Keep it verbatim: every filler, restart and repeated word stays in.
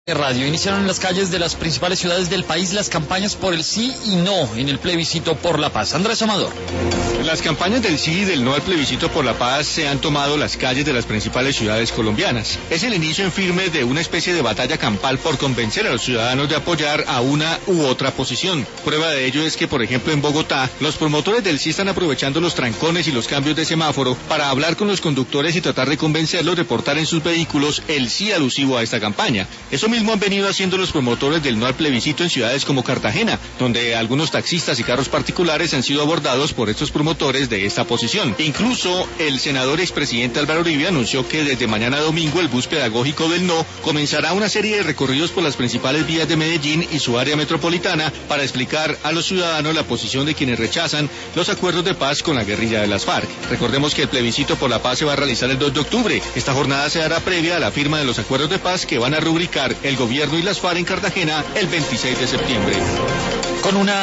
Radio. Iniciaron en las calles de las principales ciudades del país las campañas por el sí y no en el plebiscito por la paz. Andrés Amador. Las campañas del sí y del no al plebiscito por la paz se han tomado las calles de las principales ciudades colombianas. Es el inicio en firme de una especie de batalla campal por convencer a los ciudadanos de apoyar a una u otra posición. Prueba de ello es que, por ejemplo, en Bogotá, los promotores del sí están aprovechando los trancones y los cambios de semáforo para hablar con los conductores y tratar de convencerlos de portar en sus vehículos el sí alusivo a esta campaña. Eso mismo han venido haciendo los promotores del no al plebiscito en ciudades como Cartagena, donde algunos taxistas y carros particulares han sido abordados por estos promotores de esta posición. Incluso el senador expresidente Álvaro Uribe anunció que desde mañana domingo el bus pedagógico del no comenzará una serie de recorridos por las principales vías de Medellín y su área metropolitana para explicar a los ciudadanos la posición de quienes rechazan los acuerdos de paz con la guerrilla de las FARC. Recordemos que el plebiscito por la paz se va a realizar el dos de octubre. Esta jornada se dará previa a la firma de los acuerdos de paz que van a rubricar el gobierno y las FARC en Cartagena el veintiséis de septiembre. Con una